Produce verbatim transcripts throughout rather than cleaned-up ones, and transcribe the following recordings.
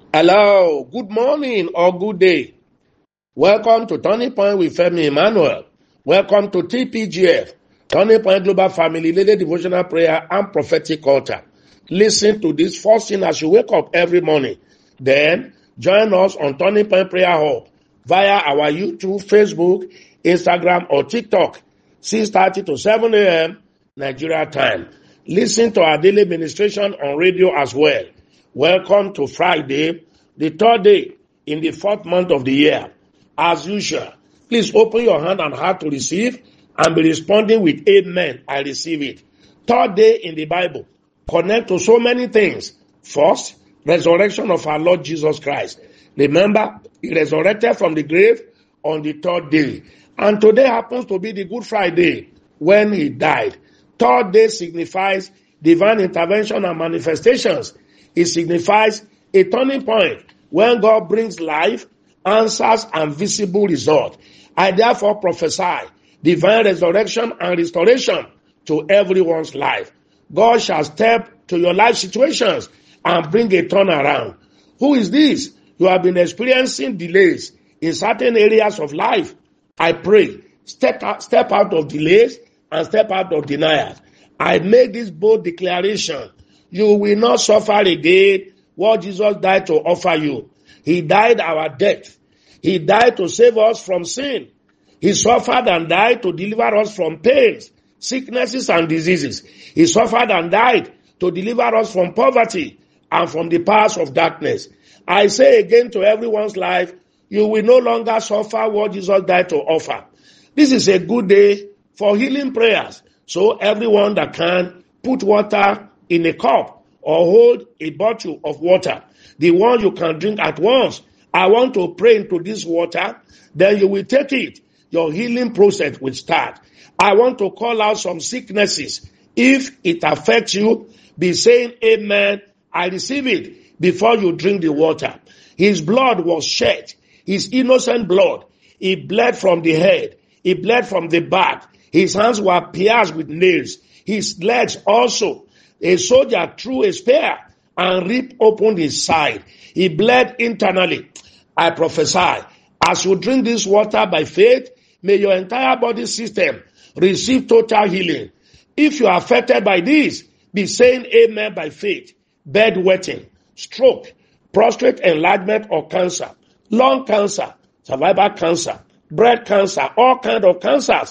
Hello, good morning or good day. Welcome to Turning Point with Femi Emmanuel. Welcome to T P G F, Turning Point Global Family Lady Devotional Prayer and Prophetic Altar. Listen to this first thing as you wake up every morning. Then join us on Turning Point Prayer Hub via our YouTube, Facebook, Instagram, or TikTok, six thirty to seven a.m. Nigeria time. Listen to our daily ministration on radio as well. Welcome to Friday, the third day in the fourth month of the year. As usual, please open your hand and heart to receive and be responding with amen. I receive it. Third day in the Bible. Connect to so many things. First, resurrection of our Lord Jesus Christ. Remember, he resurrected from the grave on the third day. And today happens to be the Good Friday when he died. Third day signifies divine intervention and manifestations. It signifies a turning point when God brings life, answers, and visible result. I therefore prophesy divine resurrection and restoration to everyone's life. God shall step to your life situations and bring a turnaround. Who is this? You have been experiencing delays in certain areas of life. I pray, step out, step out of delays and step out of denials. I make this bold declaration. You will not suffer again what Jesus died to offer you. He died our death. He died to save us from sin. He suffered and died to deliver us from pains, sicknesses, and diseases. He suffered and died to deliver us from poverty and from the powers of darkness. I say again to everyone's life, you will no longer suffer what Jesus died to offer. This is a good day for healing prayers. So everyone that can, put water in a cup or hold a bottle of water, the one you can drink at once. I want to pray into this water, then you will take it. Your healing process will start. I want to call out some sicknesses. If it affects you, be saying amen. I receive it before you drink the water. His blood was shed. His innocent blood. He bled from the head. He bled from the back. His hands were pierced with nails. His legs also. A soldier threw a spear and ripped open his side. He bled internally. I prophesy, as you drink this water by faith, may your entire body system receive total healing. If you are affected by this, be saying amen by faith. Bedwetting, stroke, prostate enlargement or cancer, lung cancer, cervical cancer, breast cancer, all kinds of cancers.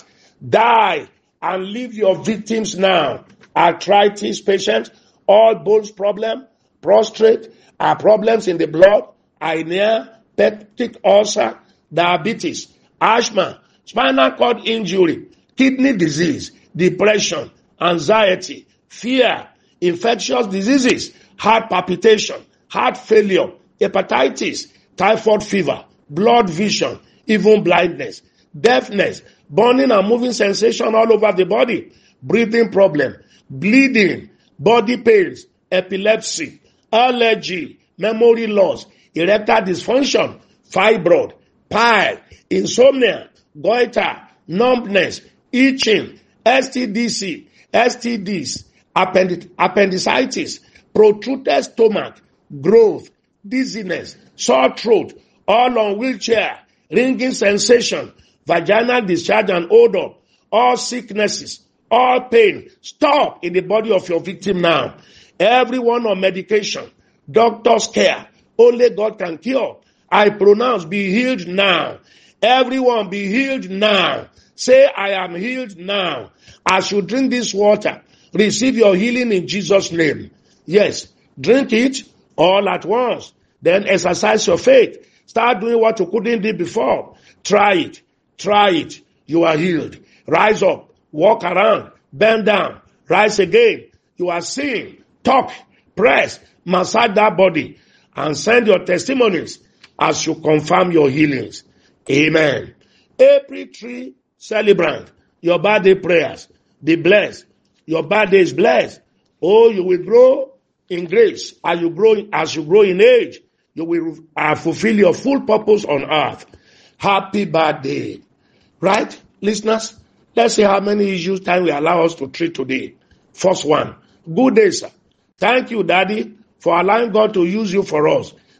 Die and leave your victims now. Arthritis patients, all bones problem, prostate, are problems in the blood, hernia, peptic ulcer, diabetes, asthma, spinal cord injury, kidney disease, depression, anxiety, fear, infectious diseases, heart palpitation, heart failure, hepatitis, typhoid fever, blood vision, even blindness, deafness, burning and moving sensation all over the body, breathing problem, bleeding, body pains, epilepsy, allergy, memory loss, erectile dysfunction, fibroid, pile, insomnia, goiter, numbness, itching, S T D C, S T Ds, append- appendicitis, protruded stomach, growth, dizziness, sore throat, all on wheelchair, ringing sensation, vaginal discharge and odor, all sicknesses, all pain, stop in the body of your victim now. Everyone on medication, doctor's care, only God can cure. I pronounce, be healed now. Everyone be healed now. Say, I am healed now. As you drink this water, receive your healing in Jesus' name. Yes, drink it all at once. Then exercise your faith. Start doing what you couldn't do before. Try it. Try it. You are healed. Rise up. Walk around, bend down, rise again. You are seeing, talk, press, massage that body, and send your testimonies as you confirm your healings. Amen. April three celebrant, your birthday prayers, be blessed. Your birthday is blessed. Oh, you will grow in grace as you grow, as you grow in age. You will uh, fulfill your full purpose on earth. Happy birthday. Right, listeners? Let's see how many issues time will allow us to treat today. First one. Good day, sir. Thank you, Daddy, for allowing God to use you for us.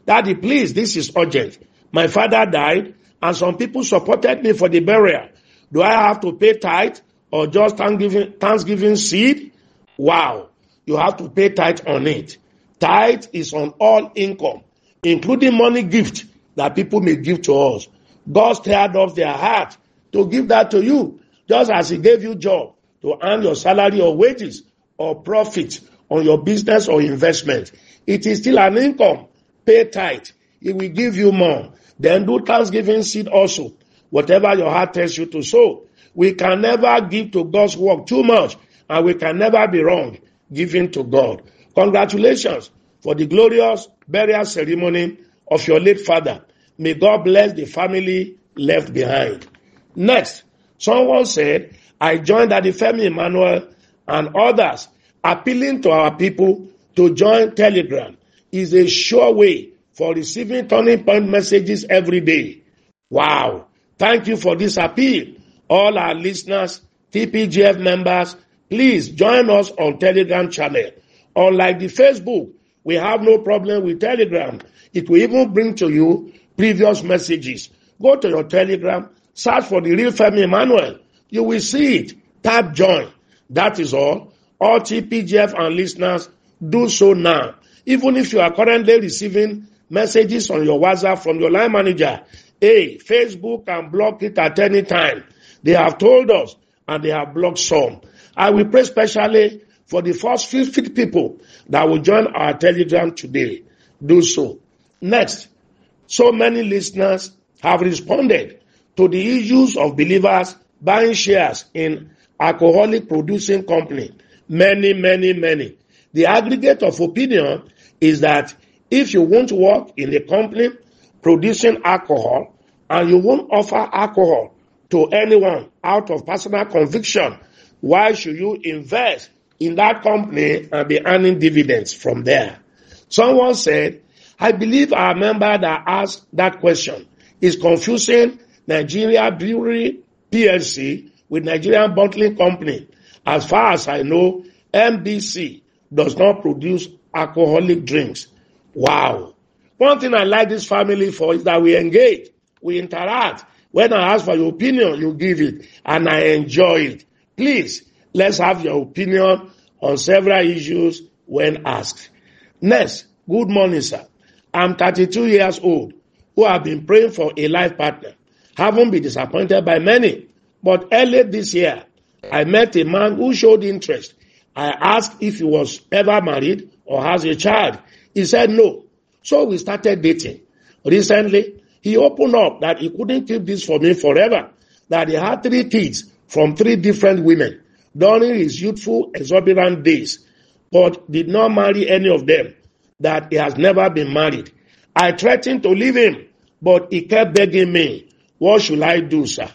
Daddy, please, this is urgent. My father died, and some people supported me for the burial. Do I have to pay tithe or just Thanksgiving, Thanksgiving seed? Wow. You have to pay tithe on it. Tithe is on all income, including money gift that people may give to us. God stirred up their heart to give that to you, just as he gave you job to earn your salary or wages or profit on your business or investment. It is still an income. Pay tithe. He will give you more. Then do Thanksgiving seed also. Whatever your heart tells you to sow. We can never give to God's work too much, and we can never be wrong giving to God. Congratulations for the glorious burial ceremony of your late father. May God bless the family left behind. Next, someone said, I joined Adifemi Emmanuel and others appealing to our people to join Telegram. Is a sure way for receiving turning point messages every day. Wow. Thank you for this appeal. All our listeners, T P G F members, please join us on Telegram channel. Unlike the Facebook, we have no problem with Telegram. It will even bring to you previous messages. Go to your Telegram, search for the real Femi Emmanuel. You will see it. Tap join. That is all. All T P G F and listeners, do so now. Even if you are currently receiving messages on your WhatsApp from your line manager, hey, Facebook can block it at any time. They have told us, and they have blocked some. I will pray specially for the first fifty people that will join our Telegram today. Do so. Next, so many listeners have responded to the issues of believers buying shares in alcoholic producing company. Many, many, many. The aggregate of opinion is that if you won't work in a company producing alcohol and you won't offer alcohol to anyone out of personal conviction, why should you invest in that company and be earning dividends from there? Someone said, I believe our member that asked that question is confusing Nigeria Brewery P L C with Nigerian Bottling Company. As far as I know, M B C does not produce alcoholic drinks. Wow. One thing I like this family for is that we engage, we interact. When I ask for your opinion, you give it, and I enjoy it. Please, let's have your opinion on several issues when asked. Next, good morning, sir. I'm thirty-two years old, who have been praying for a life partner. Haven't been disappointed by many, but early this year, I met a man who showed interest. I asked if he was ever married or has a child. He said no. So we started dating. Recently, he opened up that he couldn't keep this for me forever, that he had three kids from three different women during his youthful, exuberant days, but did not marry any of them, that he has never been married. I threatened to leave him, but he kept begging me. What should I do, sir?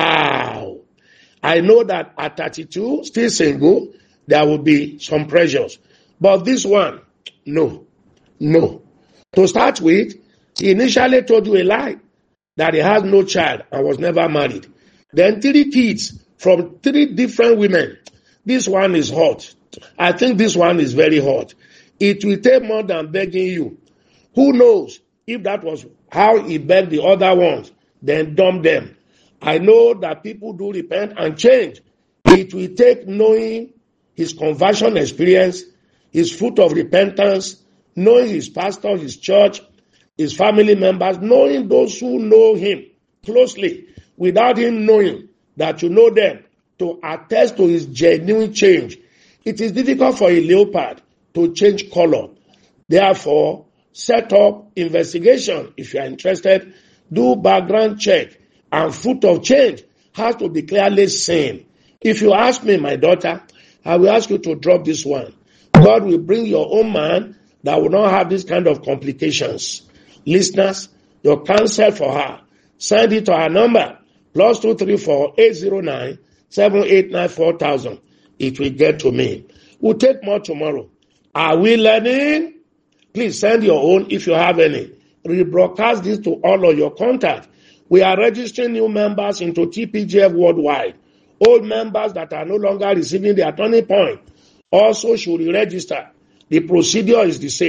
Wow. I know that at thirty-two, still single, there will be some pressures. But this one, no, no. To start with, he initially told you a lie, that he has no child and was never married. Then three kids from three different women. This one is hot. I think this one is very hot. It will take more than begging you. Who knows if that was how he begged the other ones, then dump them. I know that people do repent and change. It will take knowing his conversion experience, his fruit of repentance, knowing his pastor, his church, his family members, knowing those who know him closely, without him knowing that you know them, to attest to his genuine change. It is difficult for a leopard to change color. Therefore, set up investigation if you are interested, do background check, and fruit of change has to be clearly seen. If you ask me, my daughter, I will ask you to drop this one. God will bring your own man that will not have this kind of complications. Listeners, your counsel for her, send it to our number, plus two three four eight zero nine seven eight nine four thousand. It will get to me. We'll take more tomorrow. Are we learning? Please send your own if you have any. Rebroadcast this to all of your contacts. We are registering new members into T P G F worldwide. Old members that are no longer receiving their turning point also should re-register. The procedure is the same.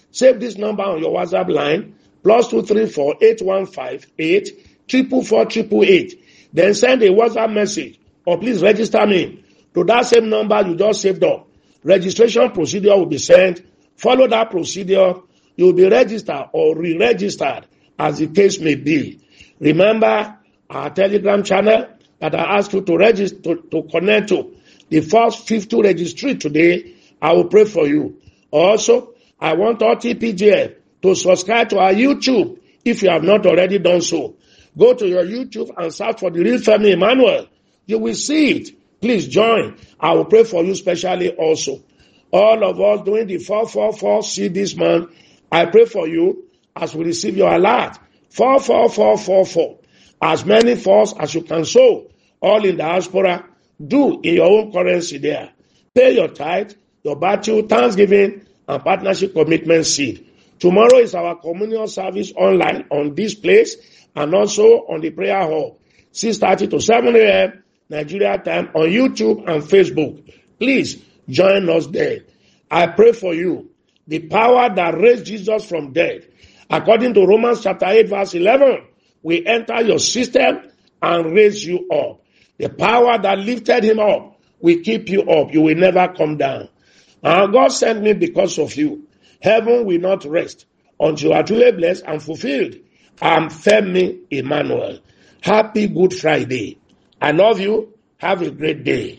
Save this number on your WhatsApp line, plus two three four eight one five eight triple four triple eight. Then send a WhatsApp message, or please register me to that same number you just saved up. Registration procedure will be sent. Follow that procedure. You will be registered or re-registered as the case may be. Remember our Telegram channel that I asked you to register to, to connect to. The first fifty registry today, I will pray for you. Also, I want all T P G F to subscribe to our YouTube if you have not already done so. Go to your YouTube and search for the Real Femi Emmanuel. You will see it. Please join. I will pray for you specially also. All of us doing the four four four see this man. I pray for you as we receive your alert. four four four four four. As many fours as you can sow. All in diaspora. Do in your own currency there. Pay your tithe, your battle, thanksgiving, and partnership commitment seed. Tomorrow is our communion service online on this place and also on the prayer hall. six thirty to seven a.m. Nigeria time on YouTube and Facebook. Please join us there. I pray for you. The power that raised Jesus from death, according to Romans chapter eight verse eleven, will enter your system and raise you up. The power that lifted him up will keep you up. You will never come down. And God sent me because of you. Heaven will not rest until you are truly blessed and fulfilled. I'm Femi Emmanuel. Happy Good Friday. I love you. Have a great day.